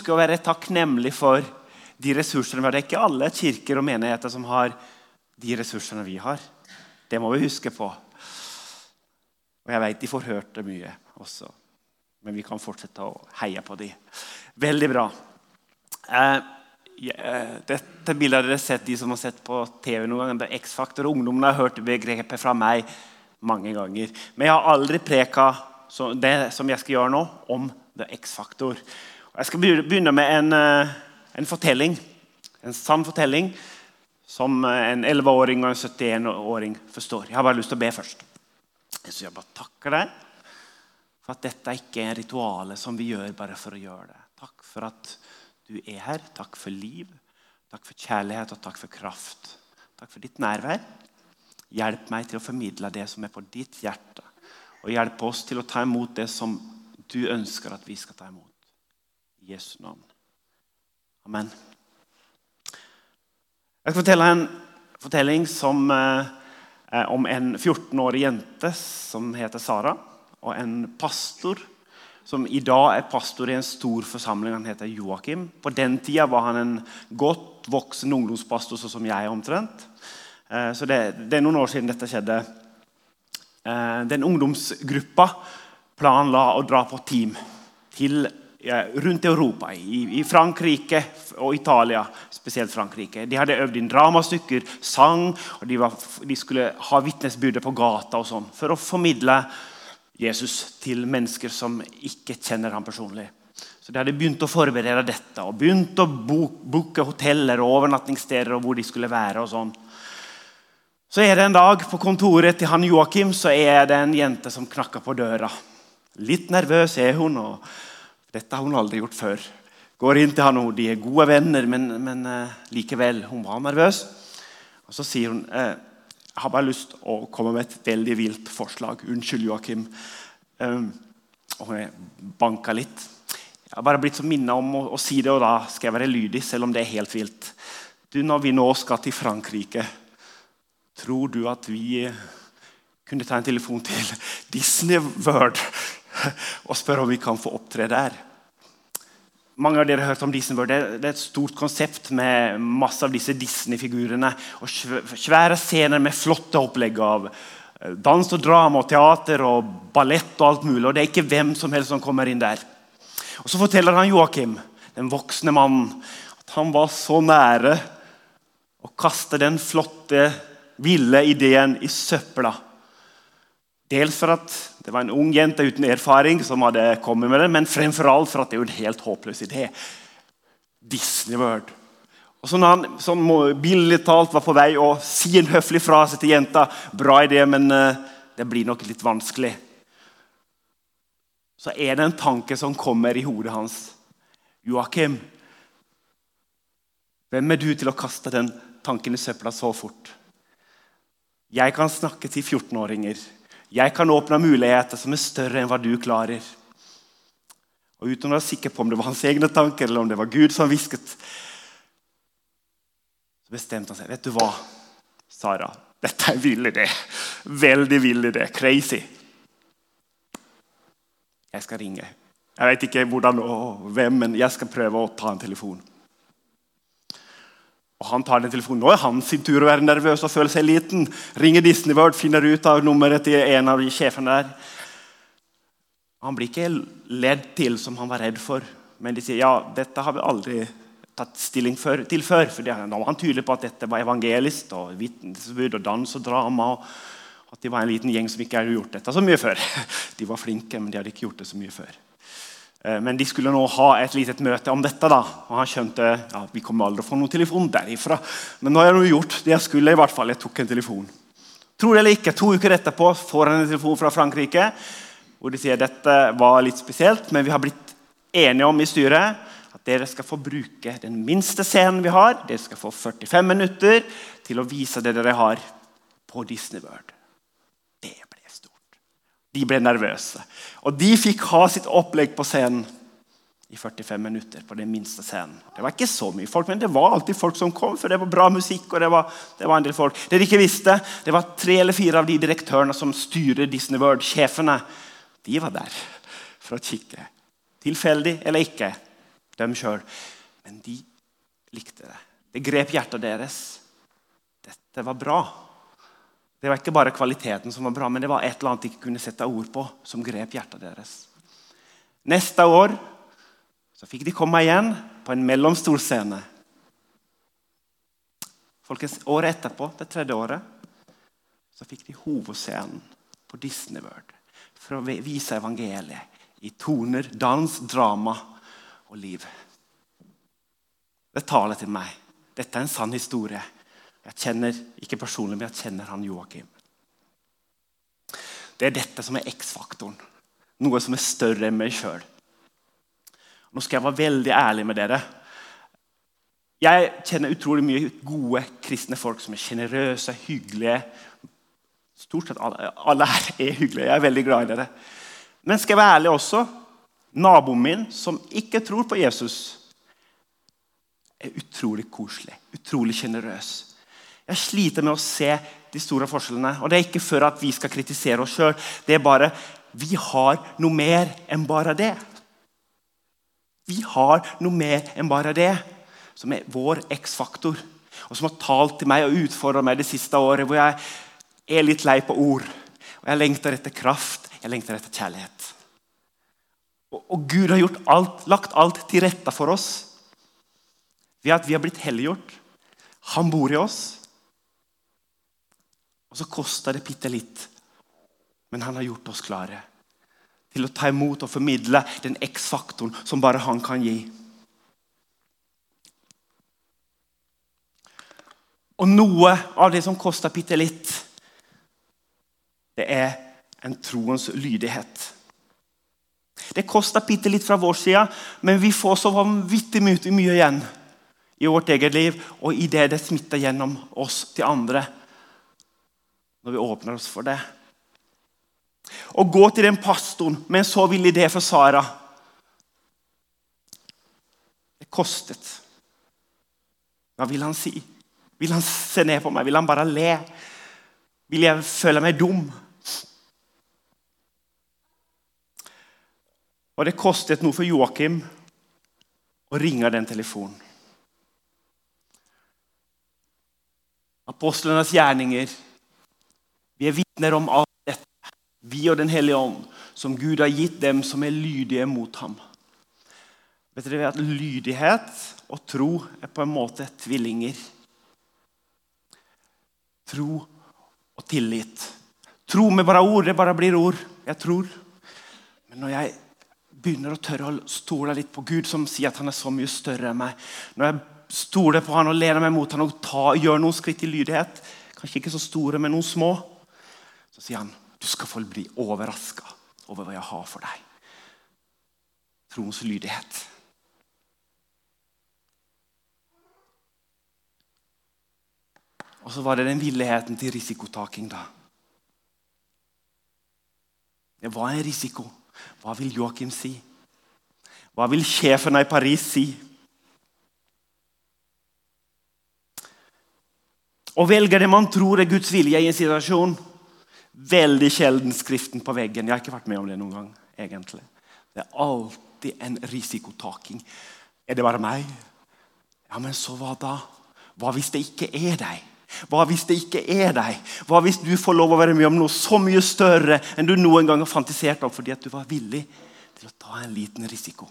skal være takknemlig for de ressursene vi har. Det ikke alle kirker og menigheter som har de ressursene vi har. Det må vi huske på. Og jeg vet de får hørt det mye også. Men vi kan fortsette å heie på de. Veldig bra. Dette bildet har dere sett, de som har sett på TV noen gang. Det er X-Factor. Ungdommen har hørt begrepet fra meg mange ganger. Men jeg har aldri preket det som jeg skal gjøre nå om det X-Factor. Jeg skal begynne med en fortelling. En sann fortelling som en 11-åring og en 71-åring forstår. Jeg har bare lyst til å be først. Så jeg bare takker deg for at dette ikke er en rituale som vi gjør bare for å gjøre det. Takk for at du er her. Takk for liv. Takk for kjærlighet og takk for kraft. Takk for ditt nærvær. Hjelp meg til å formidle det som er på ditt hjerte. Og hjelp oss til å ta imot det som du ønsker at vi skal ta imot. I Jesu navn. Amen. Jeg skal fortelle en fortelling om en 14-årig jente som heter Sara, og en pastor som i dag er pastor i en stor forsamling. Han heter Joakim. På den tiden var han en godt voksen ungdomspastor, sånn som jeg omtrent. Så det er noen år siden dette skjedde. Den ungdomsgruppa planla å dra på team rundt Europa, i Frankrike og Italia, spesielt Frankrike. De hadde øvd inn dramastykker, sang, og de skulle ha vittnesbyrde på gata og sånn, for å formidle Jesus til mennesker som ikke kjenner ham personlig. Så de hadde begynt å forberede dette, og begynt å boke hoteller og overnattingssteder og hvor de skulle være og sånn. Så er det en dag på kontoret til han Joakim, så er det en jente som knakker på døra. Litt nervøs er hun, og dette har hun aldri gjort før. Går inn til han, og de er gode venner, men likevel, hun var nervøs. Og så sier hun, jeg har bare lyst til å komme med et veldig vilt forslag. Unnskyld, Joakim. Og hun banker litt. Jeg har bare blitt så minnet om å si det, og da skal jeg være lydig, selv om det er helt vilt. Når vi nå skal til Frankrike, tror du at vi kunne ta en telefon til Disney World og spørre om vi kan få opptre der? Mange av dere har hørt om Disney World. Det er et stort konsept med masse av disse Disney-figurene og svære scener med flotte opplegg av dans og drama og teater og ballett og alt mulig. Og det er ikke hvem som helst som kommer inn der. Og så forteller han Joakim, den voksne mannen, at han var så nære å kaste den flotte ville ideen i søpla. Dels for at det var en ung jente uten erfaring som hadde kommet med det, men fremfor alt for at det er jo en helt håpløs idé. Disney World. Og så når han sånn billig talt var på vei å si en høflig frase til jenta, bra idé, men det blir nok litt vanskelig. Så er det en tanke som kommer i hodet hans. Joakim, hvem er du til å kaste den tanken i søpla så fort? Jeg kan snakke til 14-åringer. Jeg kan åpne muligheter som er større enn hva du klarer. Og uten å være sikker på om det var hans egne tanker, eller om det var Gud som visket, så bestemte han seg. Vet du hva, Sara? Dette er vill idé. Veldig vill idé. Crazy. Jeg skal ringe. Jeg vet ikke hvordan og hvem, men jeg skal prøve å ta en telefon. Og han tar den telefonen. Nå er han sin tur å være nervøs og føle seg liten. Ringer Disney World, finner ut av nummeret til en av de sjefene der. Han blir ikke ledd til som han var redd for. Men de sier, ja, dette har vi aldri tatt stilling til før. For da var han tydelig på at dette var evangelist og vitnesbyrd og dans og drama. Og at de var en liten gjeng som ikke hadde gjort dette så mye før. De var flinke, men de hadde ikke gjort det så mye før. Men de skulle nå ha et litet møte om dette da. Og han skjønte, ja, vi kommer aldri å få noen telefon derifra. Men nå har jeg nå gjort det jeg skulle i hvert fall. Jeg tok en telefon. Tror det eller ikke, 2 uker etterpå får han en telefon fra Frankrike, hvor de sier dette var litt spesielt, men vi har blitt enige om i styret at dere skal få bruke den minste scenen vi har. Dere skal få 45 minutter til å vise det dere har på Disney World. Det ble stort. De ble nervøse. Og de fikk ha sitt opplegg på scenen i 45 minutter på den minste scenen. Det var ikke så mye folk, men det var alltid folk som kom, for det var bra musikk, og det var en del folk. Det de ikke visste, det var 3 eller 4 av de direktørene som styrer Disney World, sjefene. De var der for å kikke. Tilfeldig eller ikke. dem selv. Men de likte det. Det grep hjertet deres. Dette var bra. Det var ikke bare kvaliteten som var bra, men det var et eller annet de ikke kunne sette ord på, som grep hjertet deres. Neste år så fikk de komme igjen på en mellomstor scene. Folkens, året etterpå, det 3. året, så fikk de hovedscenen på Disney World for å vise evangeliet i toner, dans, drama og liv. Det taler til meg. Dette en sann historie. Jeg kjenner, ikke personlig, men jeg kjenner han Joakim. Det dette som X-faktoren. Noe som større enn meg selv. Nå skal jeg være veldig ærlig med dere. Jeg kjenner utrolig mye gode kristne folk som generøse, hyggelige. Stort sett alle her hyggelige. Jeg veldig glad i dere. Men skal jeg være ærlig også, naboen min som ikke tror på Jesus, utrolig koselig, utrolig generøs. Jeg sliter med å se de store forskjellene, og det ikke for at vi skal kritisere oss selv. Det bare, vi har noe mer enn bare det. Vi har noe mer enn bare det, som vår X-faktor, og som har talt til meg og utfordret meg det siste året, hvor jeg litt lei på ord, og jeg lengter etter kraft, jeg lengter etter kjærlighet. Og Gud har gjort alt, lagt alt til rette for oss, ved at vi har blitt helliggjort. Han bor i oss, og så koster det bitte litt, men han har gjort oss klare til å ta imot og formidle den X-faktoren som bare han kan gi. Og noe av det som koster bitte litt, det en troens lydighet. Det koster bitte litt fra vår side, men vi får så vanvittig mye igjen i vårt eget liv, og i det smitter gjennom oss til andre, når vi åpner oss for det. Og gå til den pastoren med en så vill idé for Sara. Det kostet. Hva vil han si? Vil han se ned på meg? Vil han bare le? Vil jeg føle meg dum? Og det kostet noe for Joakim å ringe den telefonen. Apostlenes gjerninger. Vi vitner om alt dette. Vi og den hellige ånd, som Gud har gitt dem som lydige mot ham. Vet dere at lydighet og tro på en måte tvillinger? Tro og tillit. Tro med bare ord, det bare blir ord. Jeg tror. Men når jeg begynner å tørre å stole litt på Gud, som sier at han så mye større enn meg, når jeg stoler på han og lener meg mot han og gjør noen skritt i lydighet, kanskje ikke så store, men noen små, så sier han, du skal få bli overrasket over hva jeg har for deg. Troens lydighet. Og så var det den villigheten til risikotaking da. Det var en risiko. Hva vil Joakim si? Hva vil sjefene i Paris si? Og velge det man tror Guds vilje i en situasjon. Veldig sjelden skriften på veggen. Jeg har ikke vært med om det noen gang, egentlig. Det alltid en risikotaking. Det bare meg? Ja, men så hva da? Hva hvis det ikke deg? Hva hvis det ikke deg? Hva hvis du får lov å være med om noe så mye større enn du noen gang har fantasert om, fordi at du var villig til å ta en liten risiko?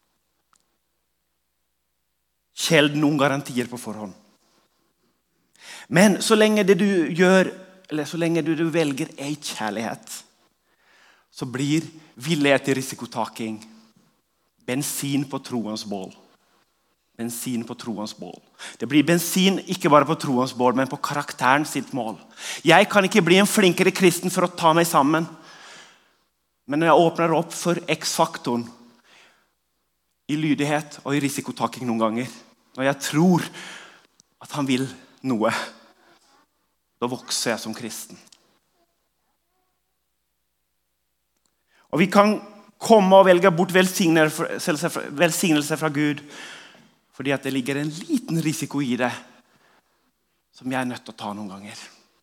Sjelden noen garantier på forhånd. Men så lenge det du gjør, eller så lenge du velger kjærlighet, så blir villighet til risikotaking bensin på troens bål. Bensin på troens bål. Det blir bensin ikke bare på troens bål, men på karakteren sitt mål. Jeg kan ikke bli en flinkere kristen for å ta meg sammen. Men når jeg åpner opp for X-faktoren, i lydighet og i risikotaking noen ganger, når jeg tror at han vil noe, da vokser jeg som kristen. Og vi kan komme og velge bort velsignelse fra Gud, fordi at det ligger en liten risiko i det, som jeg nødt til å ta noen ganger.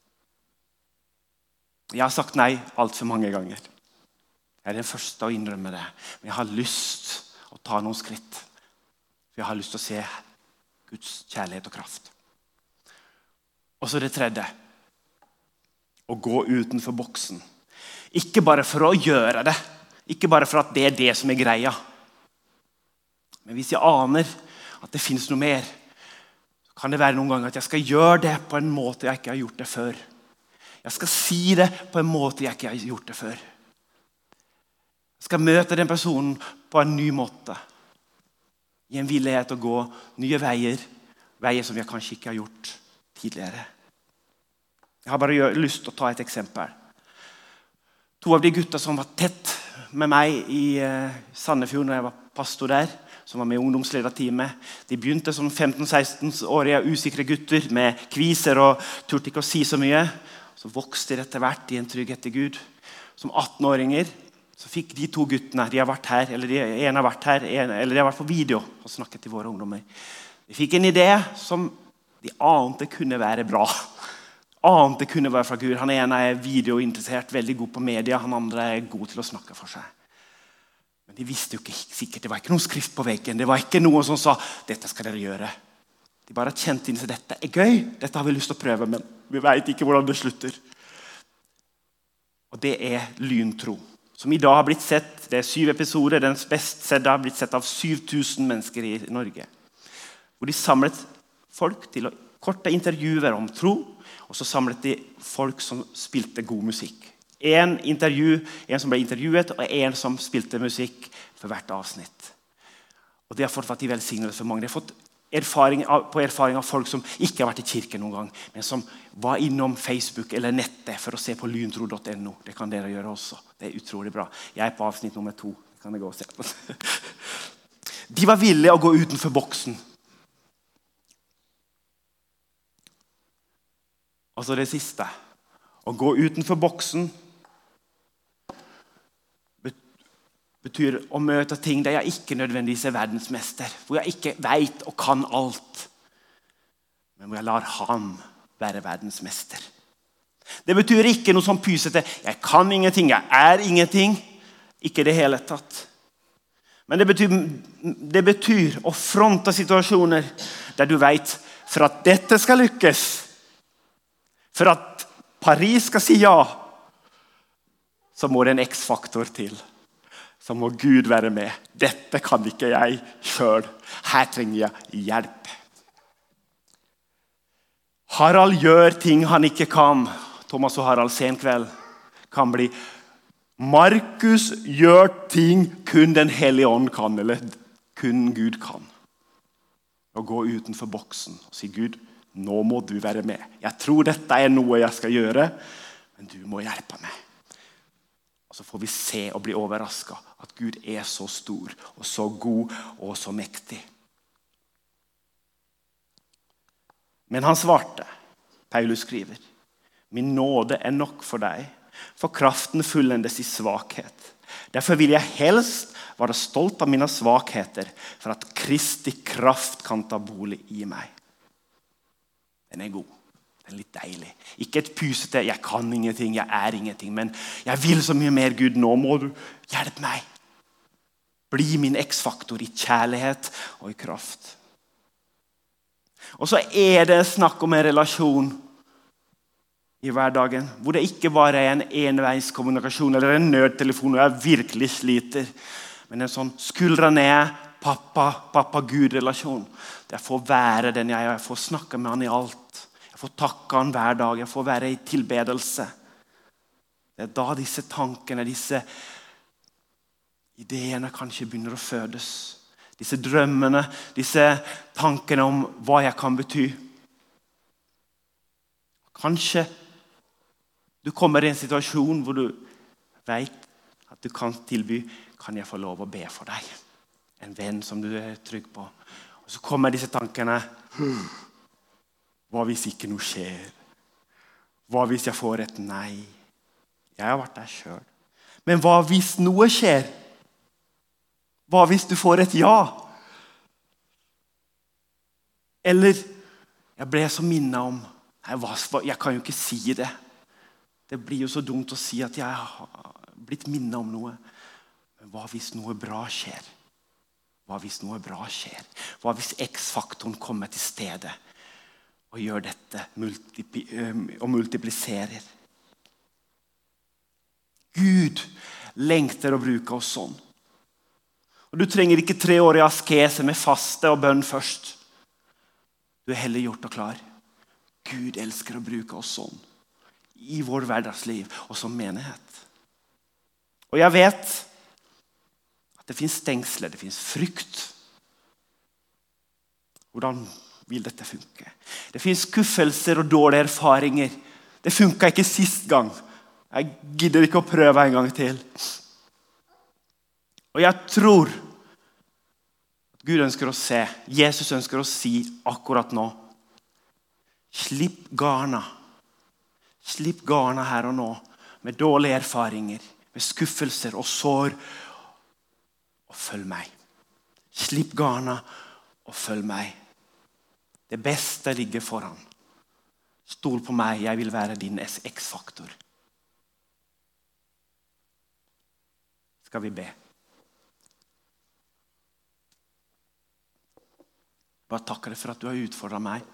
Jeg har sagt nei alt for mange ganger. Jeg den første å innrømme det, men jeg har lyst å ta noen skritt. For jeg har lyst til å se Guds kjærlighet og kraft. Og så det tredje. Å gå utenfor boksen. Ikke bare for å gjøre det. Ikke bare for at det er det som er greia. Men hvis jeg aner at det finnes noe mer, så kan det være noen ganger at jeg skal gjøre det på en måte jeg ikke har gjort det før. Jeg skal si det på en måte jeg ikke har gjort det før. Jeg skal møte den personen på en ny måte. I en villighet til å gå nye veier. Veier som jeg kanskje ikke har gjort tidligere. Jeg har bare lyst til å ta et eksempel. 2 av de gutta som var tett med meg i Sandefjord når jeg var pastor der, som var med i ungdomslederteamet. De begynte som 15-16-årige usikre gutter med kviser og turte ikke å si så mye. Så vokste de etter hvert i en trygghet til Gud. Som 18-åringer så fikk de 2 guttene, de har vært her, eller en har vært her, eller de har vært på video og snakket til våre ungdommer. De fikk en idé som de ante kunne være bra. Ante kunne være fra Gud. Han ene er videointeressert, veldig god på media. Han andre er god til å snakke for seg. Men de visste jo ikke sikkert. Det var ikke noen skrift på veggen. Det var ikke noen som sa, dette skal dere gjøre. De bare kjente inn seg, dette er gøy. Dette har vi lyst til å prøve, men vi vet ikke hvordan det slutter. Og det er lyntro. Som i dag har blitt sett, det er 7 episoder, den best sedde har blitt sett av 7000 mennesker i Norge. Hvor de samlet folk til å korte intervjuer om tro, og så samlet de folk som spilte god musikk. En som ble intervjuet, og en som spilte musikk for hvert avsnitt. Og det har fått vært i velsignelse for mange. De har fått erfaring av folk som ikke har vært i kirken noen gang, men som var innom Facebook eller nettet for å se på lyntro.no. Det kan dere gjøre også. Det er utrolig bra. Jeg er på avsnitt nummer 2. Det kan jeg gå og se på. De var villige å gå utenfor boksen. Og så det siste. Å gå utenfor boksen betyr å møte ting der jeg ikke nødvendigvis er verdensmester. Hvor jeg ikke vet og kan alt. Men hvor jeg lar han være verdensmester. Det betyr ikke noe som pysete. Jeg kan ingenting, jeg er ingenting. Ikke det hele tatt. Men det betyr å fronte situasjoner der du vet, for at dette skal lykkes, for at Paris skal si ja, så må det en X-faktor til. Så må Gud være med. Dette kan ikke jeg selv. Her trenger jeg hjelp. Harald gjør ting han ikke kan. Thomas og Harald Senkveld kan bli. Markus gjør ting kun den hellige ånd kan, eller kun Gud kan. Å gå utenfor boksen og si, Gud, nå må du være med. Jeg tror dette er noe jeg skal gjøre, men du må hjelpe meg. Og så får vi se og bli overrasket at Gud er så stor og så god og så mektig. Men han svarte, Paulus skriver, min nåde er nok for deg, for kraften fullendes i svakhet. Derfor vil jeg helst være stolt av mine svakheter, for at Kristi kraft kan ta bolig i meg. Den er god. Den er litt deilig. Ikke et pysete, jeg kan ingenting, jeg er ingenting, men jeg vil så mye mer, Gud, nå må du hjelpe meg. Bli min X-faktor i kjærlighet og i kraft. Og så er det snakk om en relasjon i hverdagen, hvor det ikke bare er en enveiskommunikasjon eller en nødtelefon, og jeg virkelig sliter, men en sånn skuldre ned, pappa-Gud-relasjon. Det er for å være den jeg får snakke med han i alt. Jeg får takke han hver dag, jeg får være i tilbedelse. Det er da disse tankene, disse ideene kanskje begynner å fødes. Disse drømmene, disse tankene om hva jeg kan bety. Kanskje du kommer i en situasjon hvor du vet at du kan tilby, kan jeg få lov å be for deg? En venn som du er trygg på. Og så kommer disse tankene, hva hvis ikke noe skjer? Hva hvis jeg får et nei? Jeg har vært der selv. Men hva hvis noe skjer? Hva hvis du får et ja? Eller, jeg ble så minnet om, jeg kan jo ikke si det. Det blir jo så dumt å si at jeg har blitt minnet om noe. Men hva hvis noe bra skjer? Hva hvis noe bra skjer? Hva hvis X-faktoren kommer til stedet og gjør dette og multipliserer? Gud lengter å bruke oss sånn. Og du trenger ikke 3 år i askese med faste og bønn først. Du er heller gjort og klar. Gud elsker å bruke oss sånn. I vår hverdagsliv og som menighet. Og jeg vet at det finnes stengsler, det finnes frykt. Hvordan vil dette funke? Det finnes skuffelser og dårlige erfaringer. Det funket ikke sist gang. Jeg gidder ikke å prøve en gang til. Og jeg tror at Gud ønsker å se, Jesus ønsker å si akkurat nå, slipp garna. Slipp garna her og nå, med dårlige erfaringer, med skuffelser og sår, og følg meg. Slipp garna og følg meg. Det beste ligger foran. Stol på meg, jeg vil være din X-faktor. Skal vi be? Bare takker deg for at du har utfordret meg.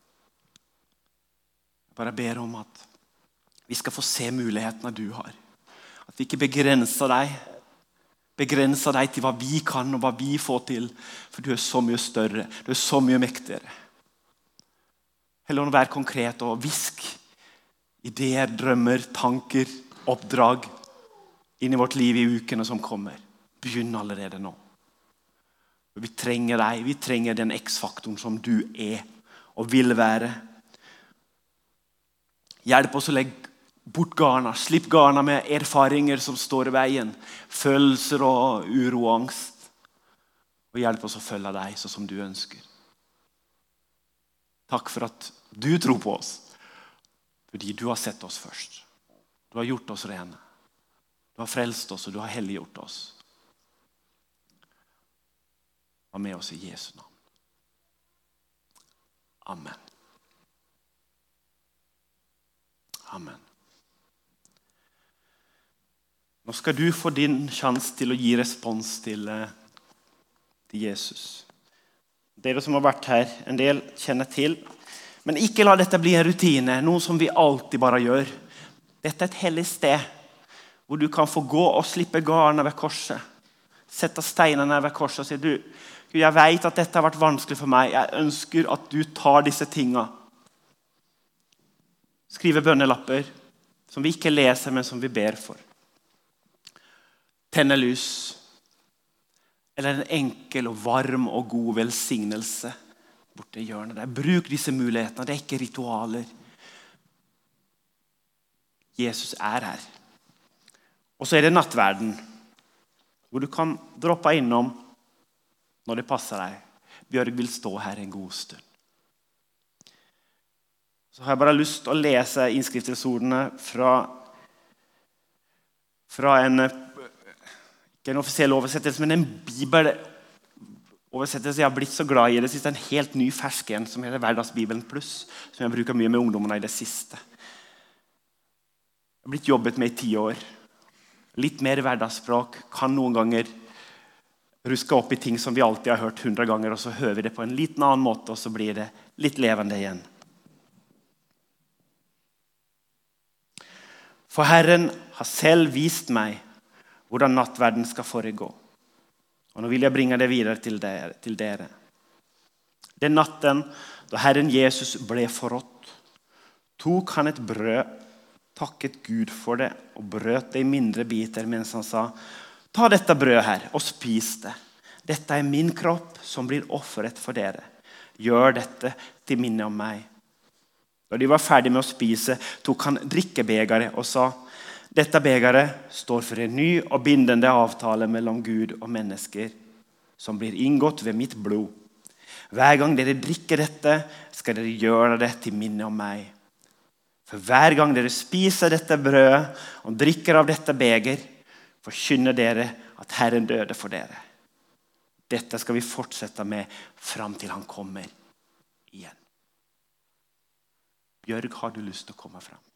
Jeg bare ber om at vi skal få se mulighetene du har. At vi ikke begrenser deg til hva vi kan og hva vi får til. For du er så mye større, du er så mye mektigere. Heller vær konkret og visk ideer, drømmer, tanker, oppdrag inn i vårt liv i ukene som kommer. Begynn allerede nå. Vi trenger deg, vi trenger den X-faktoren som du er og vil være. Hjelp oss å legge bort garna, slipp garna med erfaringer som står i veien, følelser og uro og angst. Og hjelp oss å følge deg sånn som du ønsker. Takk for at du tror på oss, fordi du har sett oss først. Du har gjort oss rene. Du har frelst oss og du har helliggjort oss. Vær med oss i Jesu navn. Amen. Amen. Nå skal du få din sjanse til å gi respons til Jesus. Dere som har vært her, en del kjenner til. Men ikke la dette bli en rutine, noe som vi alltid bare gjør. Dette er et hellig sted, hvor du kan få gå og slippe garnet ved korset. Sette steinene ved korset og si, du, jeg vet at dette har vært vanskelig for meg. Jeg ønsker at du tar disse tingene. Skrive bønnelapper, som vi ikke leser, men som vi ber for. Tenne lys. Eller en enkel og varm og god velsignelse borte i hjørnet der. Bruk disse mulighetene, det er ikke ritualer. Jesus er her. Og så er det nattverden, hvor du kan droppe innom når det passer deg. Bjørg vil stå her en god stund. Så har jeg bare lyst til å lese innskriftelsordene fra en, ikke en offisiell oversettelse, men en bibeloversettelse jeg har blitt så glad i det siste. En helt ny fersk en som heter Hverdagsbibelen Plus, som jeg bruker mye med ungdommene i det siste. Jeg har blitt jobbet med i 10 år. Litt mer hverdagsspråk kan noen ganger ruske opp i ting som vi alltid har hørt 100 ganger, og så hører vi det på en liten annen måte, og så blir det litt levende igjen. For Herren har selv vist meg hvordan nattverden skal foregå. Og nå vil jeg bringe det videre til dere. Den natten da Herren Jesus ble forrådt, tok han et brød, takket Gud for det og brøt det i mindre biter mens han sa, ta dette brødet her og spis det. Dette er min kropp som blir offeret for dere. Gjør dette til minne om meg. Da de var ferdig med å spise, tok han drikkebegeret og sa, dette begeret står for en ny og bindende avtale mellom Gud og mennesker, som blir inngått ved mitt blod. Hver gang dere drikker dette, skal dere gjøre det til minne om meg. For hver gang dere spiser dette brødet og drikker av dette beger, forkynner dere at Herren døde for dere. Dette skal vi fortsette med fram til han kommer igjen. Bjørg, har du lyst til å komme frem?